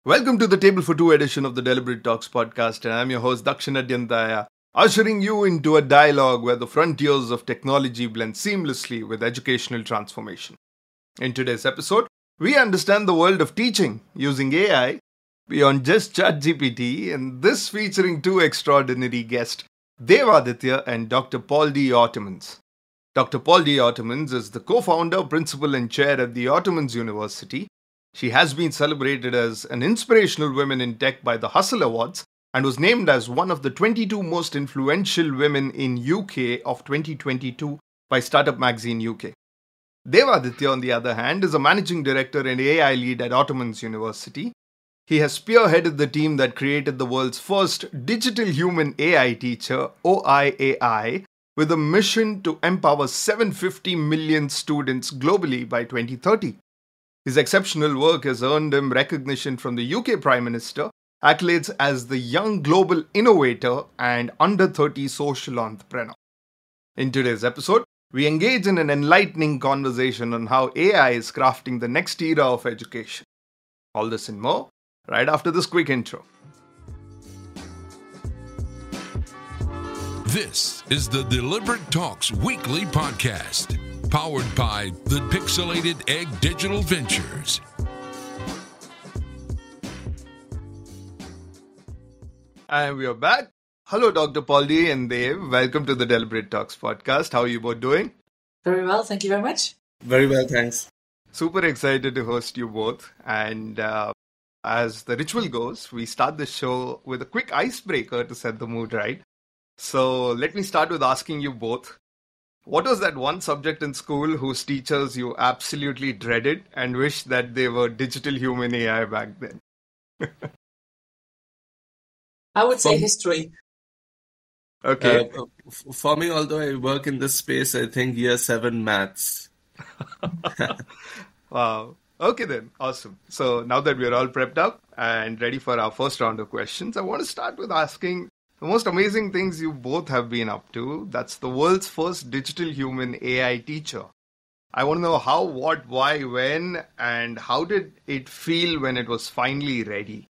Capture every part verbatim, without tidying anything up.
Welcome to the Table for Two edition of the Deliberate Talks podcast, and I'm your host Dakshin Adyantaya, ushering you into a dialogue where the frontiers of technology blend seamlessly with educational transformation. In today's episode, we understand the world of teaching using A I beyond just ChatGPT, and this featuring two extraordinary guests, Devaditya and Doctor Paul D. Ottomans. Doctor Paul D. Ottomans is the co-founder, principal, and chair at the Ottomans University. She has been celebrated as an inspirational woman in tech by the Hustle Awards and was named as one of the twenty-two most influential women in U K of twenty twenty-two by Startup Magazine U K. Devaditya, on the other hand, is a managing director and A I lead at Ottomans University. He has spearheaded the team that created the world's first digital human A I teacher, O I A I, with a mission to empower seven hundred fifty million students globally by twenty thirty. His exceptional work has earned him recognition from the U K Prime Minister, accolades as the Young Global Innovator and Under thirty Social Entrepreneur. In today's episode, we engage in an enlightening conversation on how A I is crafting the next era of education. All this and more, right after this quick intro. This is the Deliberate Talks Weekly Podcast, powered by the Pixelated Egg Digital Ventures. And we are back. Hello, Doctor Paul D. and Dev. Welcome to the Deliberate Talks podcast. How are you both doing? Very well, thank you very much. Very well, thanks. Super excited to host you both. And uh, as the ritual goes, we start the show with a quick icebreaker to set the mood right. So let me start with asking you both. What was that one subject in school whose teachers you absolutely dreaded and wished that they were digital human A I back then? I would say For- history. Okay. Uh, f- for me, although I work in this space, I think year seven maths. Wow. Okay then. Awesome. So now that we're all prepped up and ready for our first round of questions, I want to start with asking the most amazing things you both have been up to. That's the world's first digital human A I teacher. I want to know how, what, why, when, and how did it feel when it was finally ready?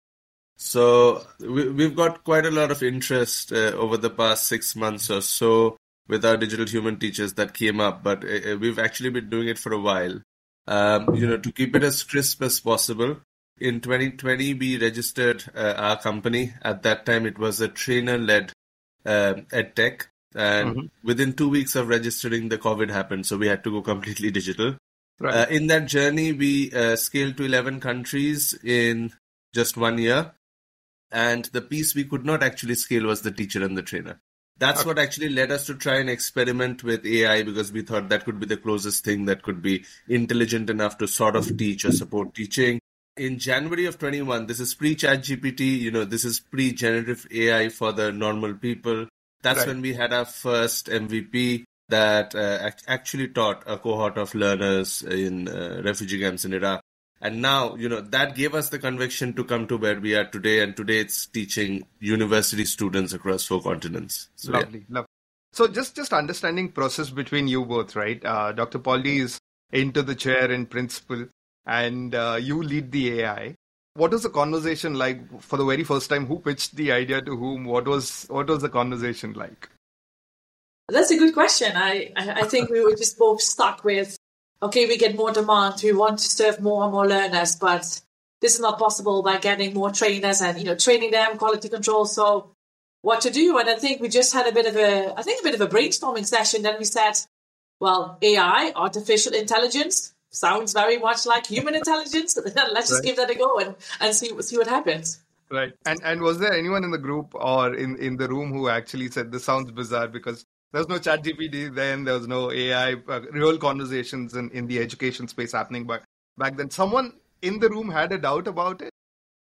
So we, we've got quite a lot of interest uh, over the past six months or so with our digital human teachers that came up, but uh, we've actually been doing it for a while. Um, you know, to keep it as crisp as possible. In twenty twenty, we registered uh, our company. At that time, it was a trainer-led uh, ed tech. And Mhm. within two weeks of registering, the COVID happened. So we had to go completely digital. Right. Uh, in that journey, we uh, scaled to eleven countries in just one year. And the piece we could not actually scale was the teacher and the trainer. That's Okay. what actually led us to try and experiment with A I, because we thought that could be the closest thing that could be intelligent enough to sort of teach or support teaching. In January of twenty-one, this is pre-ChatGPT, you know, this is pre-generative A I for the normal people. That's Right. when we had our first M V P that uh, act- actually taught a cohort of learners in uh, refugee camps in Iraq. And now, you know, that gave us the conviction to come to where we are today. And today it's teaching university students across four continents. So, yeah. Lovely, lovely. So just just understanding process between you both, right? Uh, Doctor Polly is into the chair in principle, and uh, you lead the A I. What was the conversation like for the very first time? Who pitched the idea to whom? What was what was the conversation like? That's a good question. I, I, I think we were just both stuck with, okay, we get more demand. We want to serve more and more learners, but this is not possible by getting more trainers and, you know, training them, quality control. So what to do? And I think we just had a bit of a, I think a bit of a brainstorming session. Then we said, well, A I, artificial intelligence, sounds very much like human intelligence. Let's just Right. give that a go and, and see, see what happens. Right. And and was there anyone in the group or in, in the room who actually said this sounds bizarre, because there was no ChatGPT then, there was no A I, uh, real conversations in, in the education space happening back back then. Someone in the room had a doubt about it?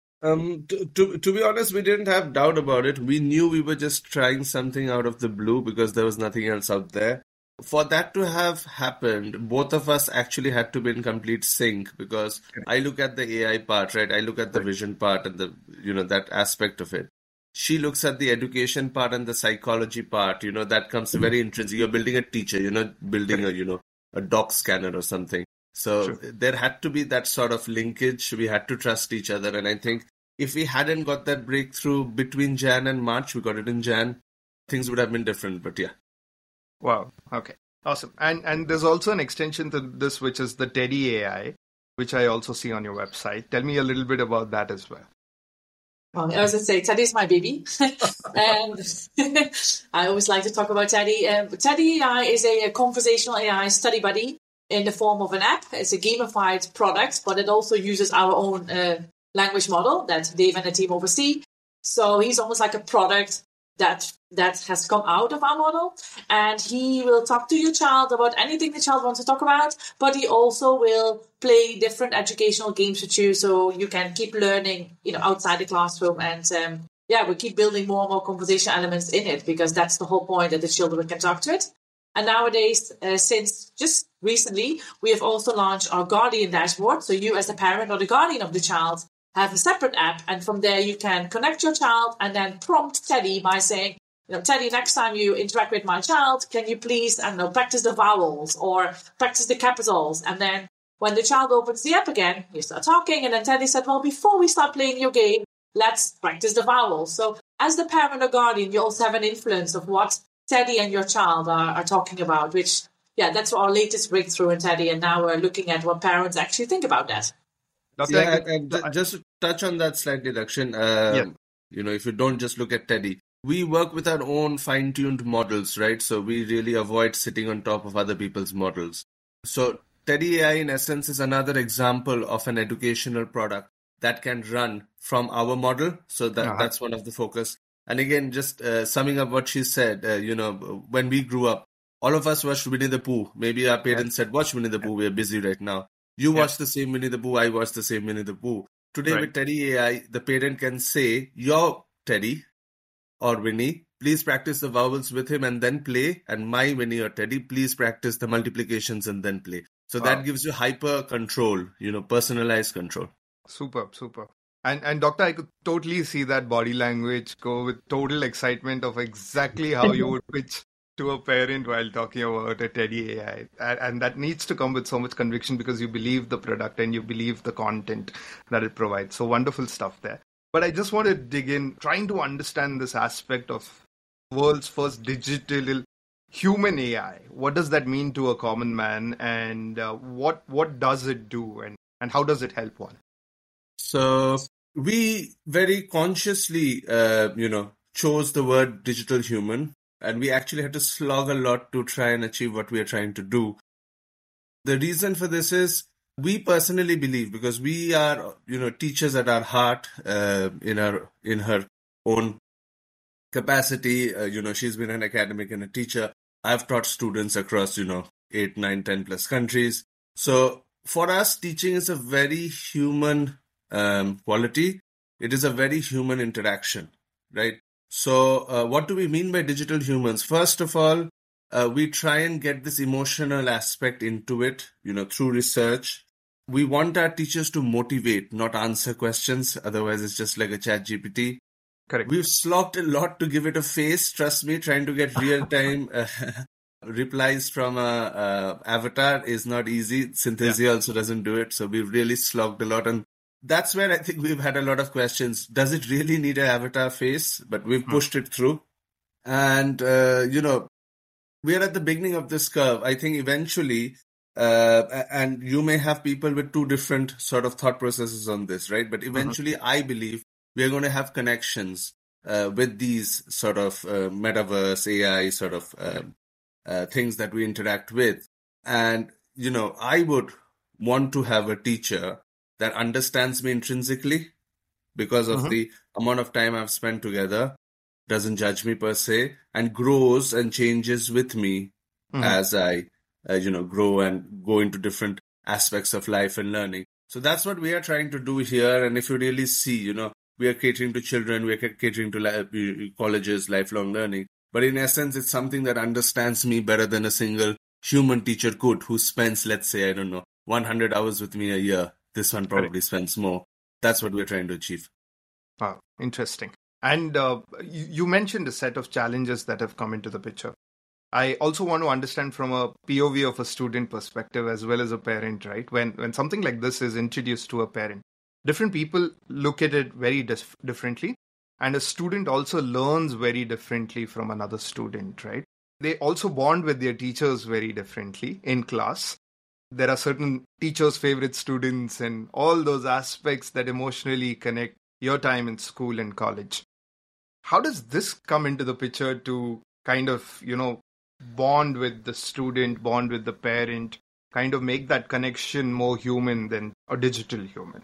Um, to, to to be honest, we didn't have doubt about it. We knew we were just trying something out of the blue because there was nothing else out there. For that to have happened, both of us actually had to be in complete sync, because I look at the A I part, right? I look at the vision part and the, you know, that aspect of it. She looks at the education part and the psychology part, you know, that comes very intrinsic. You're building a teacher, you're not building a, you know, a doc scanner or something. So Sure. there had to be that sort of linkage. We had to trust each other. And I think if we hadn't got that breakthrough between Jan and March, we got it in Jan, things would have been different. But yeah. Wow. Okay. Awesome. And and there's also an extension to this, which is the Teddy A I, which I also see on your website. Tell me a little bit about that as well. Well, I was going to say, Teddy's my baby. and I always like to talk about Teddy. Um, Teddy A I is a, a conversational A I study buddy in the form of an app. It's a gamified product, but it also uses our own uh, language model that Dave and the team oversee. So he's almost like a product that that has come out of our model, and he will talk to your child about anything the child wants to talk about, but he also will play different educational games with you so you can keep learning, you know, outside the classroom. And um, yeah, we keep building more and more conversation elements in it, because that's the whole point, that the children can talk to it. And nowadays, uh, since just recently, we have also launched our Guardian dashboard. So you as the parent or the guardian of the child have a separate app, and from there you can connect your child and then prompt Teddy by saying, you know, Teddy, next time you interact with my child, can you please, I don't know, practice the vowels or practice the capitals? And then when the child opens the app again, you start talking, and then Teddy said, well, before we start playing your game, let's practice the vowels. So as the parent or guardian, you also have an influence of what Teddy and your child are, are talking about, which, yeah, that's our latest breakthrough in Teddy. And now we're looking at what parents actually think about that. Doctor Yeah, I could- and ju- just to touch on that slightly, Dakshin, um, Yeah. you know, if you don't just look at Teddy, we work with our own fine-tuned models, right? So we really avoid sitting on top of other people's models. So Teddy A I, in essence, is another example of an educational product that can run from our model. So that Uh-huh. that's one of the focus. And again, just uh, summing up what she said, uh, you know, when we grew up, all of us watched Winnie the Pooh. Maybe our parents said, watch Winnie the Pooh, we're busy right now. You Yeah. watch the same Winnie the Pooh, I watch the same Winnie the Pooh. Today Right. with Teddy A I, the parent can say, your Teddy or Winnie, please practice the vowels with him and then play. And my Winnie or Teddy, please practice the multiplications and then play. So Wow. that gives you hyper control, you know, personalized control. Superb, superb. And and doctor, I could totally see that body language go with total excitement of exactly how you would pitch to a parent while talking about a Teddy A I. And, and that needs to come with so much conviction, because you believe the product and you believe the content that it provides. So wonderful stuff there. But I just want to dig in, trying to understand this aspect of world's first digital human A I. What does that mean to a common man, and uh, what what does it do, and, and how does it help one? So we very consciously, uh, you know, chose the word digital human, and we actually had to slog a lot to try and achieve what we are trying to do. The reason for this is we personally believe, because we are, you know, teachers at our heart, uh, in our in her own capacity. Uh, you know, she's been an academic and a teacher. I've taught students across, you know, eight, nine, ten plus countries. So for us, teaching is a very human um, quality. It is a very human interaction, right? So uh, what do we mean by digital humans? First of all, uh, we try and get this emotional aspect into it, you know, through research. We want our teachers to motivate, not answer questions. Otherwise, it's just like a chat G P T. Correct. We've slogged a lot to give it a face. Trust me, trying to get real-time uh, replies from a, a avatar is not easy. Synthesia yeah. also doesn't do it. So we've really slogged a lot. And that's where I think we've had a lot of questions. Does it really need an avatar face? But we've hmm. pushed it through. And, uh, you know, we're at the beginning of this curve. I think eventually, uh, and you may have people with two different sort of thought processes on this, right? But eventually, mm-hmm. I believe we are going to have connections uh, with these sort of uh, metaverse, A I sort of uh, uh, things that we interact with. And, you know, I would want to have a teacher that understands me intrinsically because of mm-hmm. the amount of time I've spent together, doesn't judge me per se, and grows and changes with me mm-hmm. as I, uh, you know, grow and go into different aspects of life and learning. So that's what we are trying to do here. And if you really see, you know, we are catering to children, we are catering to li- colleges, lifelong learning. But in essence, it's something that understands me better than a single human teacher could, who spends, let's say, I don't know, one hundred hours with me a year. This one probably Correct. spends more. That's what we're trying to achieve. Wow, interesting. And uh, you, you mentioned a set of challenges that have come into the picture. I also want to understand from a P O V of a student perspective as well as a parent, right? When when something like this is introduced to a parent, different people look at it very dis- differently. And a student also learns very differently from another student, right? They also bond with their teachers very differently in class. There are certain teachers' favorite students and all those aspects that emotionally connect your time in school and college. How does this come into the picture to kind of, you know, bond with the student, bond with the parent, kind of make that connection more human than a digital human?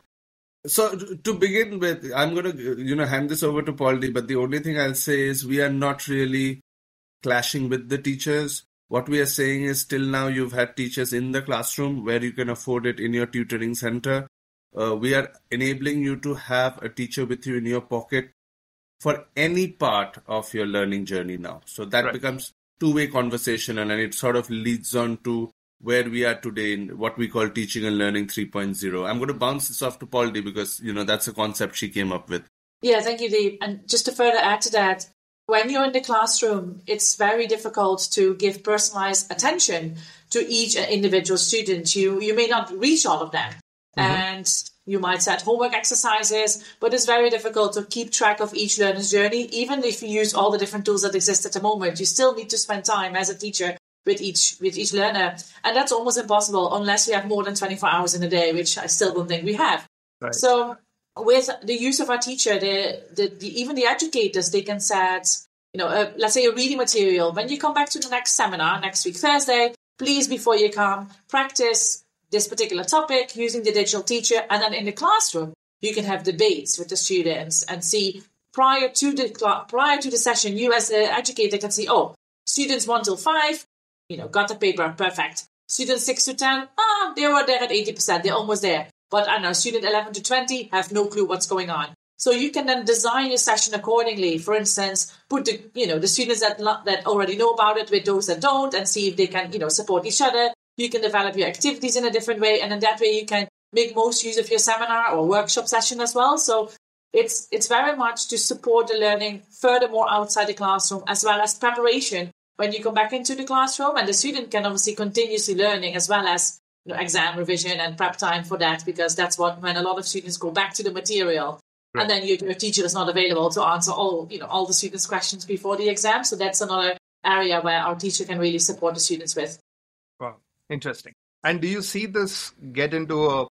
So to begin with, I'm going to, you know, hand this over to Paul D, but the only thing I'll say is we are not really clashing with the teachers. What we are saying is till now you've had teachers in the classroom where you can afford it in your tutoring center. Uh, we are enabling you to have a teacher with you in your pocket for any part of your learning journey now. So that right. becomes two-way conversation, and it sort of leads on to where we are today in what we call teaching and learning three point oh. I'm going to bounce this off to Paul D because, you know, that's a concept she came up with. Yeah, thank you, Deep. And just to further add to that, when you're in the classroom, it's very difficult to give personalized attention to each individual student. You you may not reach all of them. Mm-hmm. And you might set homework exercises, but it's very difficult to keep track of each learner's journey. Even if you use all the different tools that exist at the moment, you still need to spend time as a teacher with each with each learner. And that's almost impossible unless you have more than twenty-four hours in a day, which I still don't think we have. Right. So with the use of our teacher, the, the, the even the educators, they can set, you know, a, let's say a reading material. When you come back to the next seminar next week, Thursday, please, before you come, practice this particular topic using the digital teacher. And then in the classroom, you can have debates with the students and see prior to the prior to the session, you as the educator can see, oh, students one till five, you know, got the paper, perfect. Students six to ten, ah, they were there at eighty percent, they're almost there. But I don't know, student eleven to twenty have no clue what's going on. So you can then design your session accordingly. For instance, put the, you know, the students that that already know about it with those that don't, and see if they can, you know, support each other. You can develop your activities in a different way, and in that way you can make most use of your seminar or workshop session as well. So it's it's very much to support the learning furthermore outside the classroom, as well as preparation when you come back into the classroom, and the student can obviously continuously learning as well as, you know, exam revision and prep time for that, because that's what when a lot of students go back to the material. Right. And then your, your teacher is not available to answer all, you know, all the students' questions before the exam. So that's another area where our teacher can really support the students with. Wow. Interesting. And do you see this get into a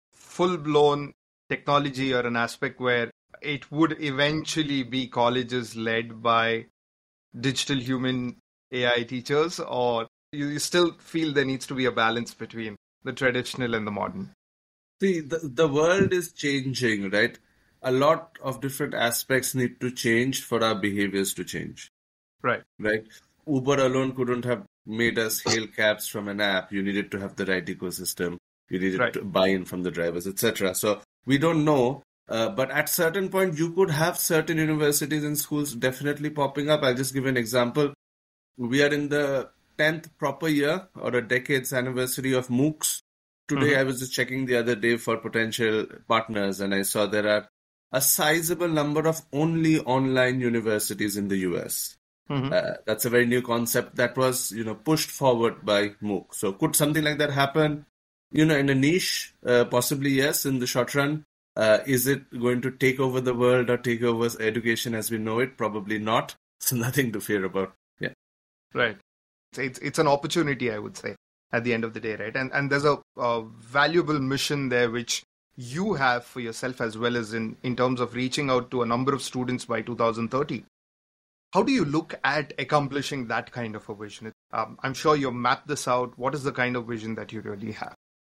full-blown technology or an aspect where it would eventually be colleges led by digital human A I teachers, or you, you still feel there needs to be a balance between the traditional and the modern? See, the, the world is changing, right? A lot of different aspects need to change for our behaviors to change. Right. Right. Uber alone couldn't have made us hail cabs from an app. You needed to have the right ecosystem. You needed right. to buy in from the drivers, et cetera. So we don't know. Uh, but at certain point, you could have certain universities and schools definitely popping up. I'll just give an example. We are in the tenth proper year or a decade's anniversary of MOOCs. Today, mm-hmm. I was just checking the other day for potential partners, and I saw there are a sizable number of only online universities in the U S. Mm-hmm. Uh, that's a very new concept that was, you know, pushed forward by MOOC. So could something like that happen, you know, in a niche? Uh, possibly, yes, in the short run. Uh, is it going to take over the world or take over education as we know it? Probably not. So nothing to fear about. Yeah. Right. It's it's an opportunity, I would say, at the end of the day, right? And and there's a, a valuable mission there which you have for yourself as well as in, in terms of reaching out to a number of students by two thousand thirty. How do you look at accomplishing that kind of a vision? Um, I'm sure you've mapped this out. What is the kind of vision that you really have?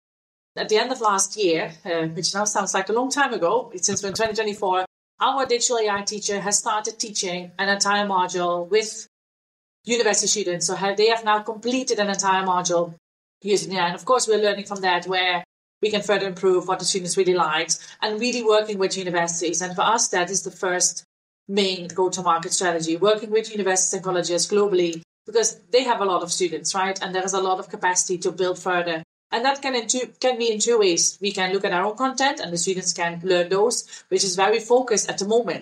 At the end of last year, uh, which now sounds like a long time ago, since we're in twenty twenty-four, our digital A I teacher has started teaching an entire module with university students. So they have now completed an entire module using A I. And of course, we're learning from that where we can further improve what the students really liked and really working with universities. And for us, that is the first main go-to-market strategy, working with universities and colleges globally, because they have a lot of students, right? And there is a lot of capacity to build further. And that can in two, can be in two ways. We can look at our own content and the students can learn those, which is very focused at the moment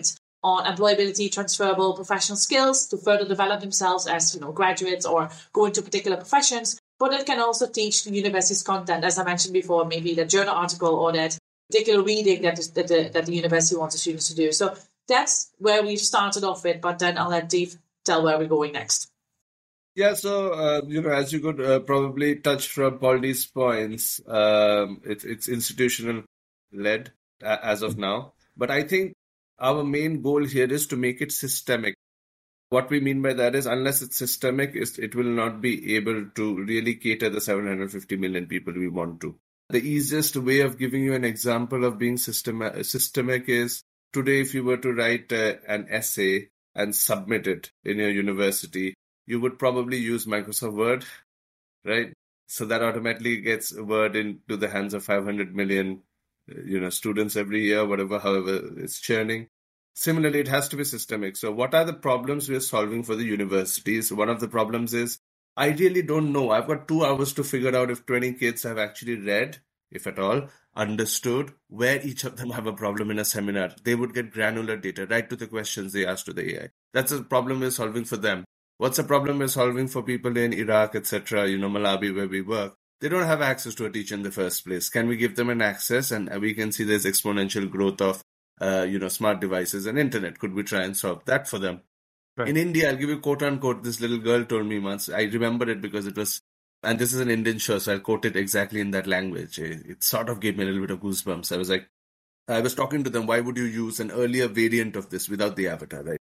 on employability, transferable professional skills to further develop themselves as, you know, graduates or go into particular professions. But it can also teach the university's content, as I mentioned before, maybe the journal article or that particular reading that, is, that, the, that the university wants the students to do. So that's where we've started off with, but then I'll let Dave tell where we're going next. Yeah, so, uh, you know, as you could uh, probably touch from Paul D's points, um, it, it's institutional-led uh, as of now. But I think our main goal here is to make it systemic. What we mean by that is, unless it's systemic, it will not be able to really cater the seven hundred fifty million people we want to. The easiest way of giving you an example of being system- systemic is, today if you were to write uh, an essay and submit it in your university, you would probably use Microsoft Word, right? So that automatically gets Word into the hands of five hundred million you know, students every year, whatever, however it's churning. Similarly, it has to be systemic. So what are the problems we are solving for the universities? One of the problems is, I really don't know. I've got two hours to figure out if twenty kids have actually read, if at all, understood where each of them have a problem in a seminar. They would get granular data right to the questions they ask to the A I. That's a problem we're solving for them. What's a problem we're solving for people in Iraq, et cetera, you know, Malawi, where we work? They don't have access to a teacher in the first place. Can we give them an access? And we can see there's exponential growth of, uh, you know, smart devices and internet. Could we try and solve that for them? Right. In India, I'll give you quote unquote, this little girl told me once, I remember it because it was, and this is an Indian show, so I'll quote it exactly in that language. It, it sort of gave me a little bit of goosebumps. I was like, I was talking to them, why would you use an earlier variant of this without the avatar, right?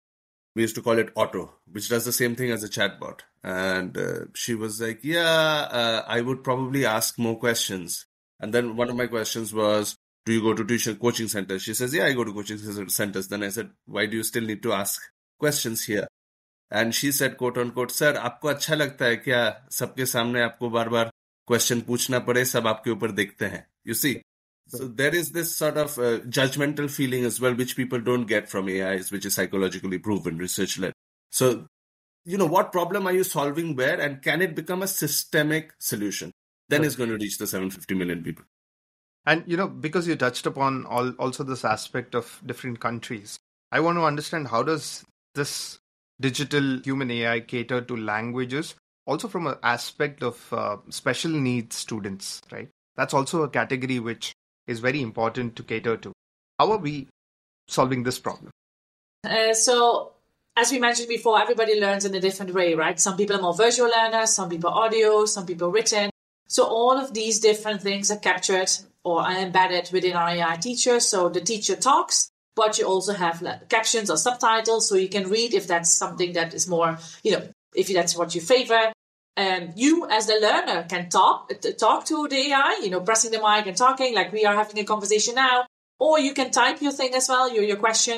We used to call it Auto, which does the same thing as a chatbot. And uh, she was like, yeah, uh, I would probably ask more questions. And then one of my questions was, do you go to tuition coaching centers? She says, yeah, I go to coaching centers. Then I said, why do you still need to ask questions here? And she said, quote unquote, sir, आपको अच्छा लगता है क्या सबके सामने आपको बार बार question पूछना पड़े, सब आपके ऊपर देखते हैं? You see? So there is this sort of uh, judgmental feeling as well, which people don't get from A Is, which is psychologically proven, research-led. So, you know, what problem are you solving where, and can it become a systemic solution? Then it's going to reach the seven hundred fifty million people. And, you know, because you touched upon all, also this aspect of different countries, I want to understand, how does this digital human A I cater to languages, also from an aspect of uh, special needs students, right? That's also a category which is very important to cater to. How are we solving this problem? Uh, so, as we mentioned before, everybody learns in a different way, right? Some people are more visual learners, some people audio, some people written. So all of these different things are captured or are embedded within our A I teacher. So the teacher talks, but you also have like, captions or subtitles, so you can read if that's something that is more, you know, if that's what you favor. And you, as the learner, can talk talk to the A I, you know, pressing the mic and talking like we are having a conversation now. Or you can type your thing as well, your, your question.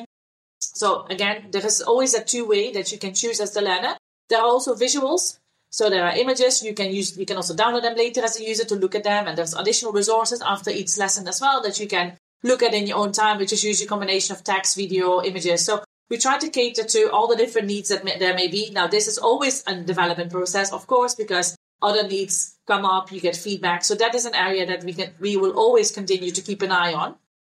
So again, there is always a two-way that you can choose as the learner. There are also visuals. So there are images. You can use. You can also download them later as a user to look at them. And there's additional resources after each lesson as well that you can look at in your own time, which is usually a combination of text, video, images. So we try to cater to all the different needs that may, there may be. Now, this is always a development process, of course, because other needs come up, you get feedback. So that is an area that we can, we will always continue to keep an eye on.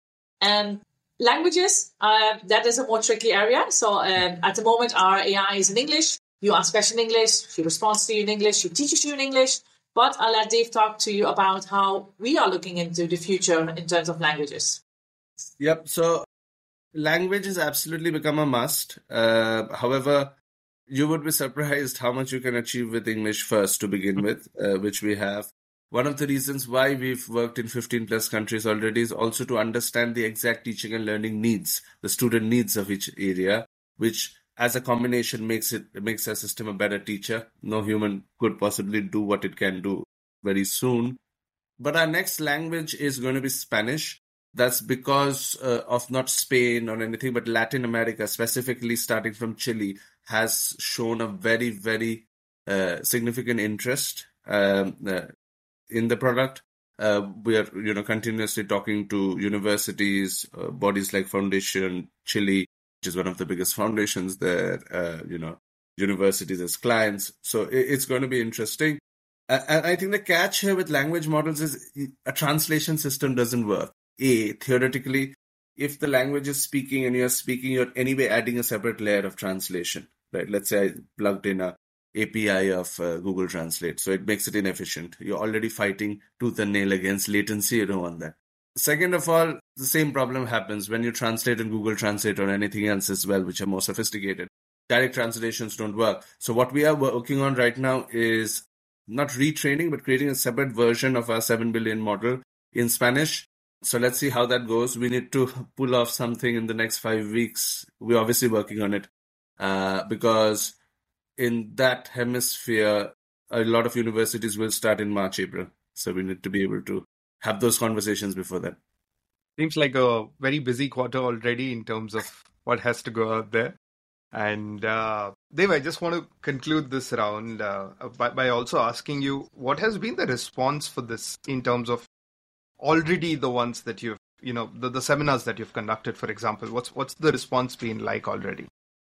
And languages, uh, that is a more tricky area. So um, at the moment, our A I is in English. You ask questions in English, she responds to you in English, she teaches you in English. But I'll let Dave talk to you about how we are looking into the future in terms of languages. Yep. So language has absolutely become a must. Uh, however, you would be surprised how much you can achieve with English first to begin with, uh, which we have. One of the reasons why we've worked in fifteen plus countries already is also to understand the exact teaching and learning needs, the student needs of each area, which as a combination makes it, it makes our system a better teacher. No human could possibly do what it can do very soon. But our next language is going to be Spanish. That's because uh, of not Spain or anything, but Latin America, specifically starting from Chile, has shown a very, very uh, significant interest um, uh, in the product. Uh, we are, you know, continuously talking to universities, uh, bodies like Foundation Chile, which is one of the biggest foundations there, uh, you know, universities as clients. So it, it's going to be interesting. And I think the catch here with language models is a translation system doesn't work. A, theoretically, if the language is speaking and you're speaking, you're anyway adding a separate layer of translation, right? Let's say I plugged in a A P I of uh, Google Translate, so it makes it inefficient. You're already fighting tooth and nail against latency. You don't want that. Second of all, the same problem happens when you translate in Google Translate or anything else as well, which are more sophisticated. Direct translations don't work. So what we are working on right now is not retraining, but creating a separate version of our seven billion model in Spanish. So let's see how that goes. We need to pull off something in the next five weeks. We're obviously working on it uh, because in that hemisphere, a lot of universities will start in March, April. So we need to be able to have those conversations before that. Seems like a very busy quarter already in terms of what has to go out there. And uh, Dev, I just want to conclude this round uh, by, by also asking you, what has been the response for this in terms of already the ones that you've, you know, the, the seminars that you've conducted, for example? What's what's the response been like already?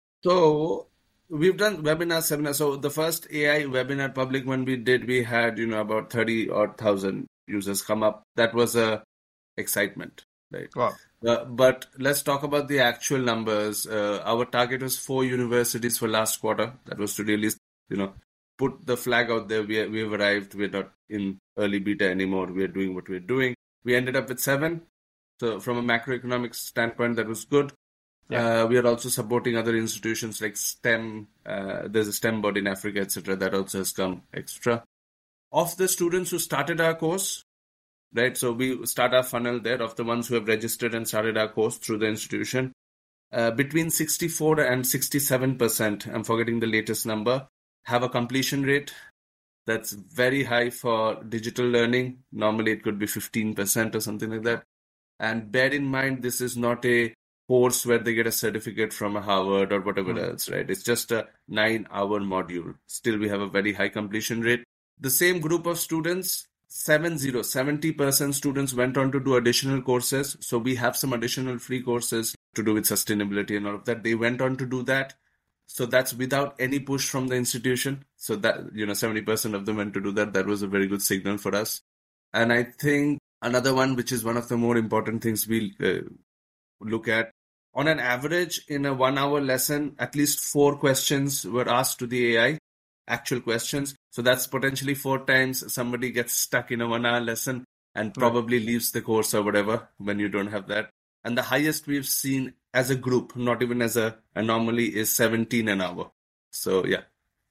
So we've done webinar, seminars. So the first A I webinar public one we did, we had, you know, about thirty odd thousand users come up. That was a excitement, right? Wow. Uh, but let's talk about the actual numbers. Uh, our target was four universities for last quarter. That was to really, you know, put the flag out there. We we've arrived. We're not in early beta anymore. We're doing what we're doing. We ended up with seven. So from a macroeconomic standpoint, that was good. Yeah. Uh, we are also supporting other institutions like STEM. Uh, there's a STEM board in Africa, et cetera. That also has come extra. Of the students who started our course, right? So we start our funnel there of the ones who have registered and started our course through the institution. Uh, between sixty-four and sixty-seven percent, I'm forgetting the latest number, have a completion rate. That's very high for digital learning. Normally it could be fifteen percent or something like that. And bear in mind, this is not a course where they get a certificate from a Harvard or whatever mm. else, right? It's just a nine-hour module. Still, we have a very high completion rate. The same group of students, seventy, seventy percent students went on to do additional courses. So we have some additional free courses to do with sustainability and all of that. They went on to do that. So that's without any push from the institution. So that, you know, seventy percent of them went to do that. That was a very good signal for us. And I think another one, which is one of the more important things we uh, look at, on an average in a one hour lesson, at least four questions were asked to the A I, actual questions. So that's potentially four times somebody gets stuck in a one hour lesson and probably right. leaves the course or whatever when you don't have that. And the highest we've seen as a group, not even as a anomaly, is seventeen an hour. So, yeah.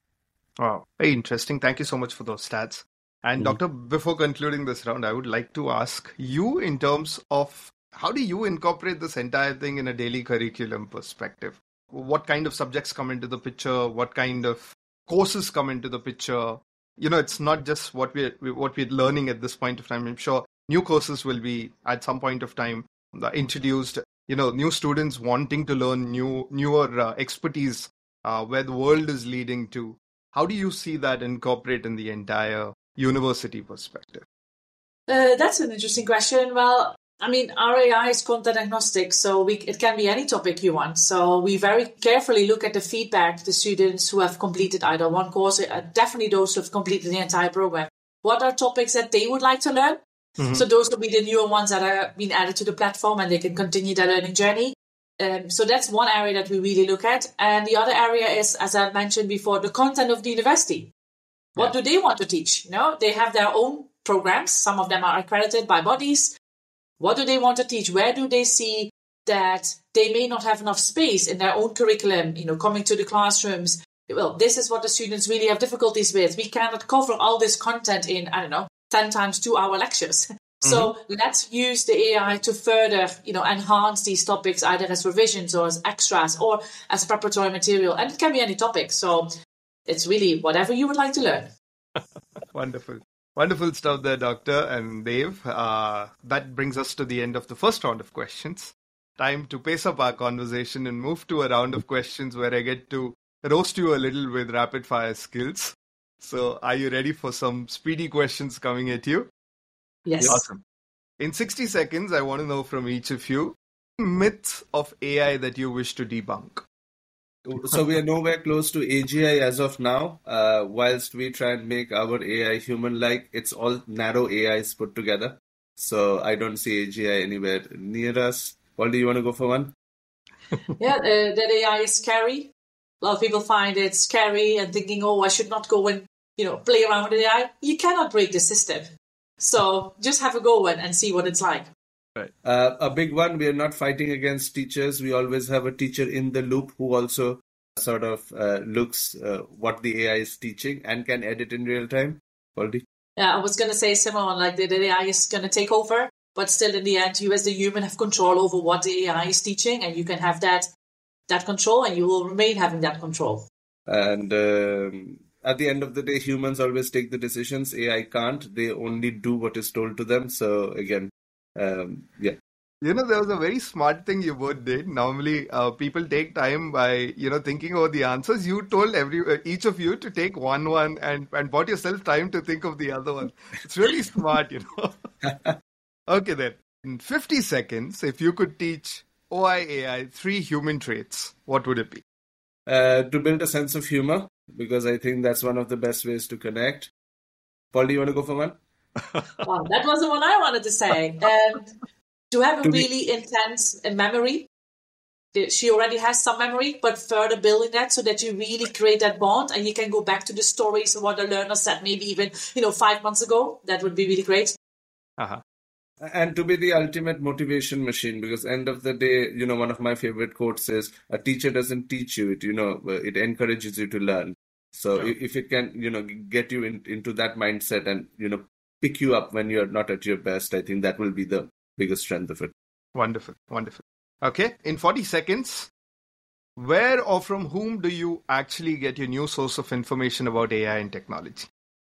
Wow. Very interesting. Thank you so much for those stats. And mm-hmm. Doctor, before concluding this round, I would like to ask you in terms of how do you incorporate this entire thing in a daily curriculum perspective? What kind of subjects come into the picture? What kind of courses come into the picture? You know, it's not just what we're, what we're learning at this point of time. I'm sure new courses will be at some point of time introduced, you know, new students wanting to learn new, newer uh, expertise uh, where the world is leading to. How do you see that incorporate in the entire university perspective? Uh, that's an interesting question. Well, I mean, our A I is content agnostic, so we, it can be any topic you want. So we very carefully look at the feedback, the students who have completed either one course, uh, definitely those who have completed the entire program. What are topics that they would like to learn? Mm-hmm. So those will be the newer ones that are being added to the platform and they can continue their learning journey. Um, so that's one area that we really look at. And the other area is, as I mentioned before, the content of the university. What yeah. do they want to teach? You know, they have their own programs. Some of them are accredited by bodies. What do they want to teach? Where do they see that they may not have enough space in their own curriculum, you know, coming to the classrooms? Well, this is what the students really have difficulties with. We cannot cover all this content in, I don't know, ten times two hour lectures. Mm-hmm. So let's use the A I to further, you know, enhance these topics either as revisions or as extras or as preparatory material. And it can be any topic. So it's really whatever you would like to learn. Wonderful. Wonderful stuff there, Doctor and Dave. Uh, that brings us to the end of the first round of questions. Time to pace up our conversation and move to a round of questions where I get to roast you a little with rapid fire skills. So are you ready for some speedy questions coming at you? Yes. Awesome. In sixty seconds, I want to know from each of you, myths of A I that you wish to debunk. So we are nowhere close to A G I as of now. Uh, whilst we try and make our A I human-like, it's all narrow A Is put together. So I don't see A G I anywhere near us. Paul, do you want to go for one? Yeah, uh, that A I is scary. A lot of people find it scary and thinking, oh, I should not go and, you know, play around with A I. You cannot break the system. So just have a go and, and see what it's like. Right. Uh, a big one, we are not fighting against teachers. We always have a teacher in the loop who also sort of uh, looks uh, what the A I is teaching and can edit in real time. Baldi? Yeah, I was going to say similar, like the, the A I is going to take over, but still in the end, you as the human have control over what the A I is teaching, and you can have that that control, and you will remain having that control. And um, at the end of the day, humans always take the decisions. A I can't. They only do what is told to them. So again, um, yeah. You know, there was a very smart thing you both did. Normally, uh, people take time by, you know, thinking over the answers. You told every uh, each of you to take one one and, and bought yourself time to think of the other one. It's really smart, you know. Okay, then. In fifty seconds, if you could teach O I A I three human traits, what would it be? Uh, to build a sense of humor, because I think that's one of the best ways to connect. Paul, do you want to go for one? Well, that was the one I wanted to say. Um, to have a To be- really intense uh, memory. She already has some memory, but further building that so that you really create that bond and you can go back to the stories of what the learner said maybe even, you know, five months ago. That would be really great. Uh-huh. And to be the ultimate motivation machine, because end of the day, you know, one of my favorite quotes is, a teacher doesn't teach you, it, you know, it encourages you to learn. So Sure. if it can, you know, get you in, into that mindset and, you know, pick you up when you're not at your best, I think that will be the biggest strength of it. Wonderful, wonderful. Okay, in forty seconds, where or from whom do you actually get your new source of information about A I and technology?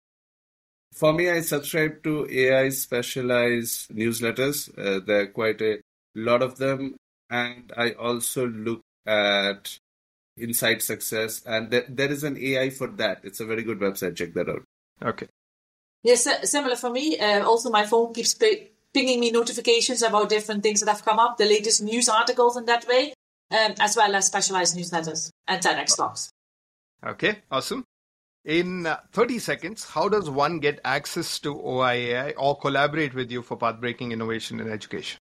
For me, I subscribe to A I specialized newsletters. Uh, there are quite a lot of them. And I also look at Inside Success. And there, there is an A I for that. It's a very good website. Check that out. Okay. Yes, uh, similar for me. Uh, also, my phone keeps p- pinging me notifications about different things that have come up, the latest news articles in that way, um, as well as specialized newsletters and TEDx talks. Okay, awesome. In uh, thirty seconds, how does one get access to O I A I or collaborate with you for path-breaking innovation in education?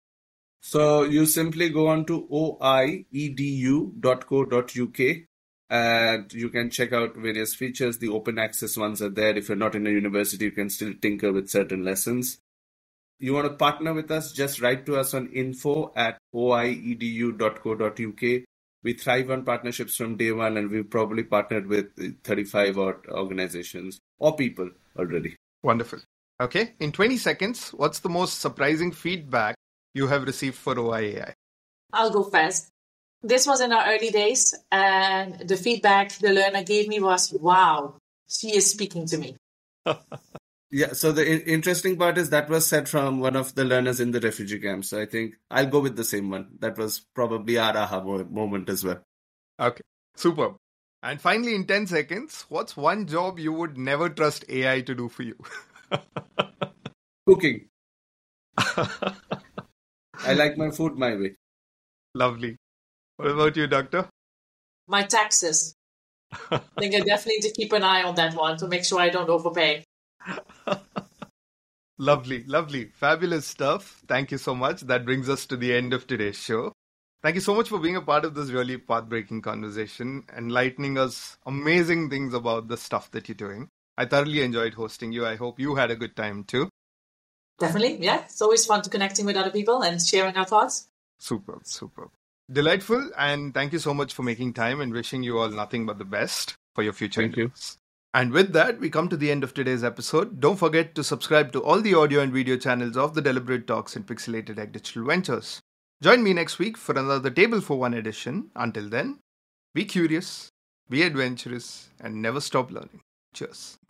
So you simply go on to o i e d u dot co dot u k and you can check out various features. The open access ones are there. If you're not in a university, you can still tinker with certain lessons. You want to partner with us, just write to us on info at o i e d u dot co dot u k. We thrive on partnerships from day one, and we've probably partnered with thirty-five odd organizations or people already. Wonderful. Okay, in twenty seconds, what's the most surprising feedback you have received for O I A I? I'll go first. This was in our early days, and the feedback the learner gave me was, wow, she is speaking to me. Yeah, so the in- interesting part is that was said from one of the learners in the refugee camp. So I think I'll go with the same one. That was probably our aha mo- moment as well. Okay, superb. And finally, in ten seconds, what's one job you would never trust A I to do for you? Cooking. I like my food my way. Lovely. What about you, Doctor? My taxes. I think I definitely need to keep an eye on that one to make sure I don't overpay. Lovely, lovely. Fabulous stuff. Thank you so much. That brings us to the end of today's show. Thank you so much for being a part of this really path-breaking conversation, enlightening us amazing things about the stuff that you're doing. I thoroughly enjoyed hosting you. I hope you had a good time too. Definitely, yeah. It's always fun to connecting with other people and sharing our thoughts. Superb, superb. Delightful, and thank you so much for making time, and wishing you all nothing but the best for your future Thank you. endeavors. And with that, we come to the end of today's episode. Don't forget to subscribe to all the audio and video channels of the Deliberate Talks and Pixelated Egg Digital Ventures. Join me next week for another Table for One edition. Until then, be curious, be adventurous, and never stop learning. Cheers.